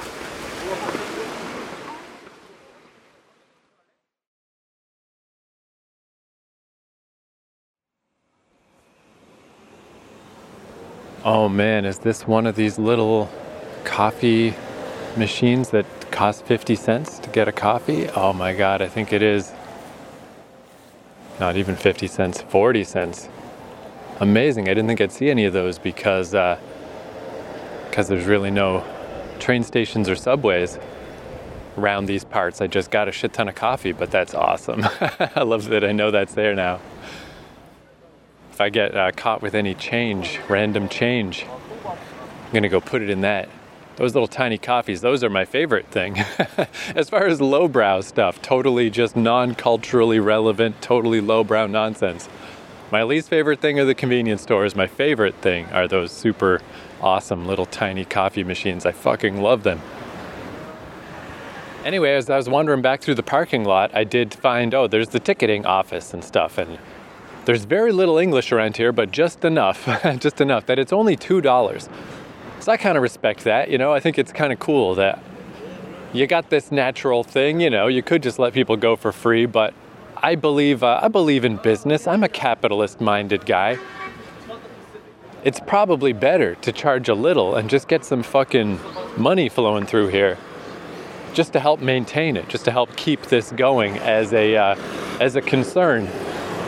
Oh man, is this one of these little coffee machines that cost 50 cents to get a coffee? Oh my God, I think it is. Not even 50 cents, 40 cents. Amazing. I didn't think I'd see any of those because there's really no train stations or subways around these parts. I just got a shit ton of coffee, but that's awesome. I love that I know that's there now. If I get caught with any change, random change, I'm going to go put it in that. Those little tiny coffees, those are my favorite thing. As far as lowbrow stuff, totally just non-culturally relevant, totally lowbrow nonsense. My least favorite thing are the convenience stores. My favorite thing are those super awesome little tiny coffee machines. I fucking love them. Anyway, as I was wandering back through the parking lot, I did find, there's the ticketing office and stuff. And there's very little English around here, but just enough that it's only $2. So I kind of respect that, I think it's kind of cool that you got this natural thing, you could just let people go for free, but I believe in business. I'm a capitalist-minded guy. It's probably better to charge a little and just get some fucking money flowing through here, just to help maintain it, just to help keep this going as a concern.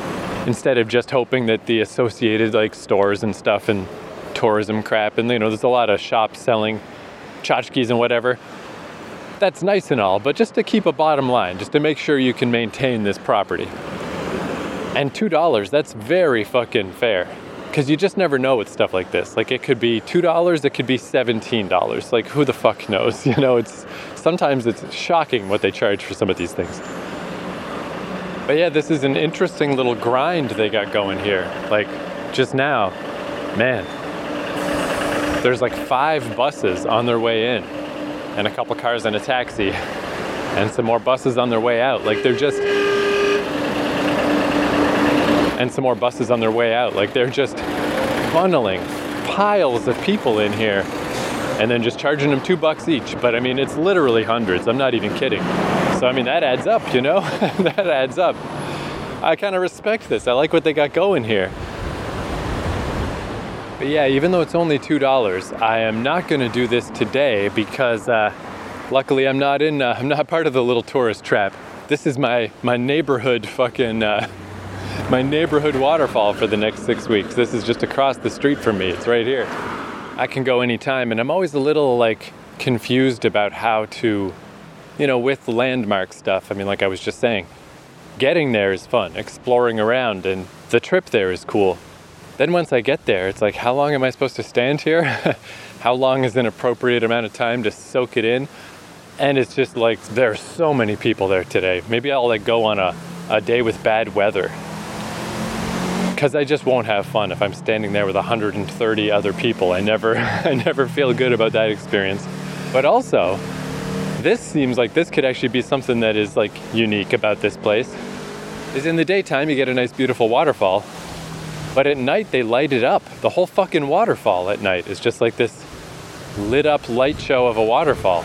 instead of just hoping that the associated like stores and stuff and tourism crap, and there's a lot of shops selling tchotchkes and whatever. That's nice and all, but just to keep a bottom line, just to make sure you can maintain this property. And $2, that's very fucking fair. Because you just never know with stuff like this. Like, it could be $2, it could be $17. Like, who the fuck knows? Sometimes it's shocking what they charge for some of these things. But yeah, this is an interesting little grind they got going here. Like, just now, man, there's like 5 buses on their way in, and a couple cars and a taxi, and some more buses on their way out. Like, they're just... And some more buses on their way out. Like, they're just funneling piles of people in here and then just charging them $2 each. But I mean, it's literally hundreds. I'm not even kidding. So I mean, that adds up, that adds up. I kind of respect this. I like what they got going here. But yeah, even though it's only $2, I am not going to do this today because luckily I'm not part of the little tourist trap. This is my neighborhood fucking... my neighborhood waterfall for the next 6 weeks. This is just across the street from me. It's right here. I can go anytime, and I'm always a little like confused about how to, with landmark stuff. I mean, like I was just saying, getting there is fun, exploring around, and the trip there is cool. Then once I get there, it's like, how long am I supposed to stand here? How long is an appropriate amount of time to soak it in? And it's just like, there are so many people there today. Maybe I'll like go on a day with bad weather. Because I just won't have fun if I'm standing there with 130 other people. I never feel good about that experience. But also, this seems like this could actually be something that is like unique about this place. Is in the daytime you get a nice beautiful waterfall, but at night they light it up. The whole fucking waterfall at night is just like this lit up light show of a waterfall.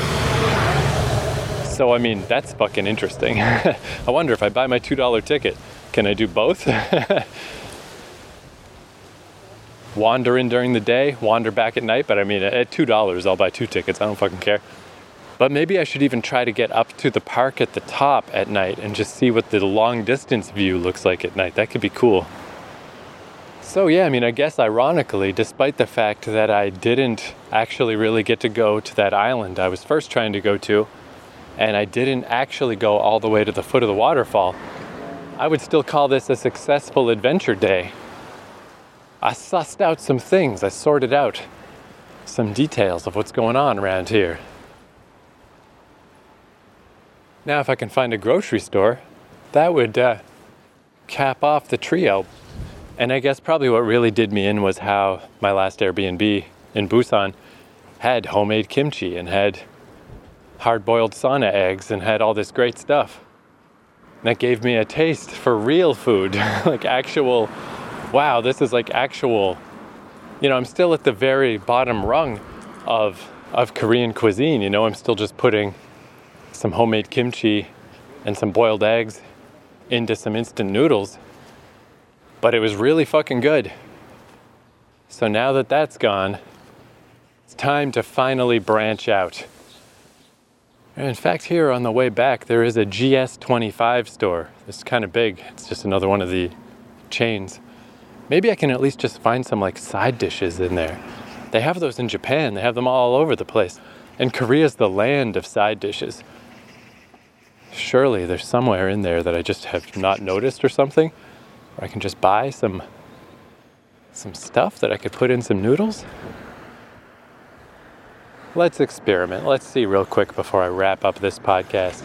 So I mean, that's fucking interesting. I wonder if I buy my $2 ticket, can I do both? Wander in during the day, wander back at night, but I mean, at $2, I'll buy 2 tickets. I don't fucking care. But maybe I should even try to get up to the park at the top at night and just see what the long distance view looks like at night. That could be cool. So yeah, I mean, I guess ironically, despite the fact that I didn't actually really get to go to that island I was first trying to go to, and I didn't actually go all the way to the foot of the waterfall, I would still call this a successful adventure day. I sussed out some things, I sorted out some details of what's going on around here. Now if I can find a grocery store, that would cap off the trio. And I guess probably what really did me in was how my last Airbnb in Busan had homemade kimchi and had hard-boiled sauna eggs and had all this great stuff. That gave me a taste for real food, like actual, wow, this is like actual, I'm still at the very bottom rung of Korean cuisine, I'm still just putting some homemade kimchi and some boiled eggs into some instant noodles, but it was really fucking good. So now that that's gone, it's time to finally branch out. And in fact, here on the way back, there is a GS25 store. It's kind of big. It's just another one of the chains. Maybe I can at least just find some like side dishes in there. They have those in Japan. They have them all over the place. And Korea's the land of side dishes. Surely there's somewhere in there that I just have not noticed or something, where I can just buy some stuff that I could put in some noodles. Let's experiment. Let's see real quick before I wrap up this podcast.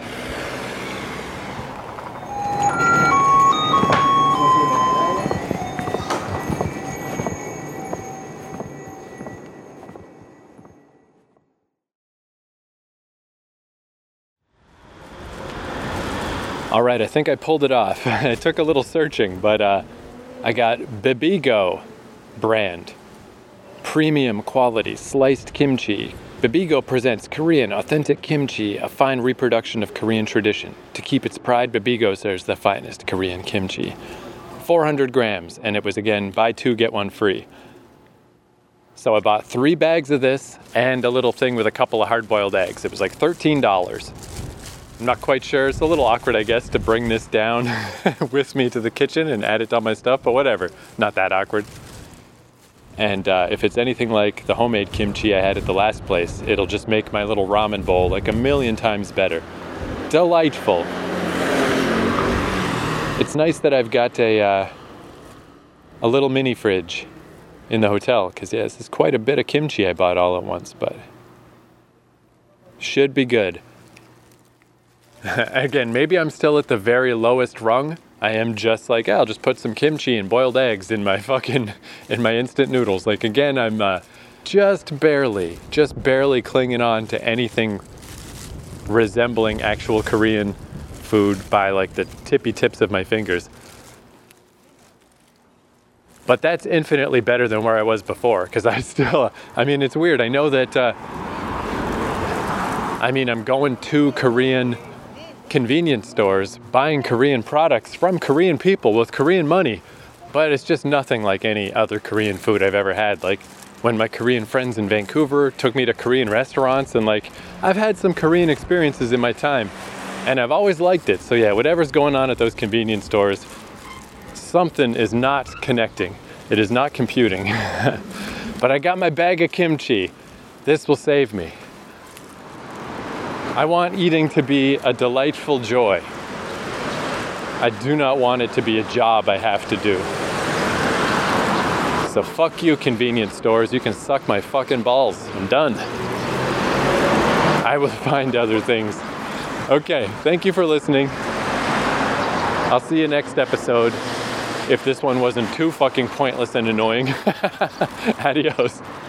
All right, I think I pulled it off. It took a little searching, but I got Bibigo brand. Premium quality sliced kimchi. Bibigo presents Korean authentic kimchi, a fine reproduction of Korean tradition. To keep its pride, Bibigo serves the finest Korean kimchi. 400 grams, and it was again, buy 2, get 1 free. So I bought 3 bags of this and a little thing with a couple of hard-boiled eggs. It was like $13. I'm not quite sure. It's a little awkward, I guess, to bring this down with me to the kitchen and add it to all my stuff, but whatever. Not that awkward. And if it's anything like the homemade kimchi I had at the last place, it'll just make my little ramen bowl like a million times better. Delightful. It's nice that I've got a little mini fridge in the hotel, because this is quite a bit of kimchi I bought all at once, but should be good. Again, maybe I'm still at the very lowest rung. I am just like, I'll just put some kimchi and boiled eggs in my instant noodles. Like, again, I'm just barely clinging on to anything resembling actual Korean food by like the tippy tips of my fingers. But that's infinitely better than where I was before, because it's weird. I know that, I'm going to Korean convenience stores, buying Korean products from Korean people with Korean money, but it's just nothing like any other Korean food I've ever had. Like when my Korean friends in Vancouver took me to Korean restaurants, and like I've had some Korean experiences in my time, and I've always liked it. So yeah, whatever's going on at those convenience stores, something is not connecting. It is not computing. But I got my bag of kimchi. This will save me. I want eating to be a delightful joy. I do not want it to be a job I have to do. So fuck you, convenience stores. You can suck my fucking balls. I'm done. I will find other things. Okay, thank you for listening. I'll see you next episode, if this one wasn't too fucking pointless and annoying. Adios.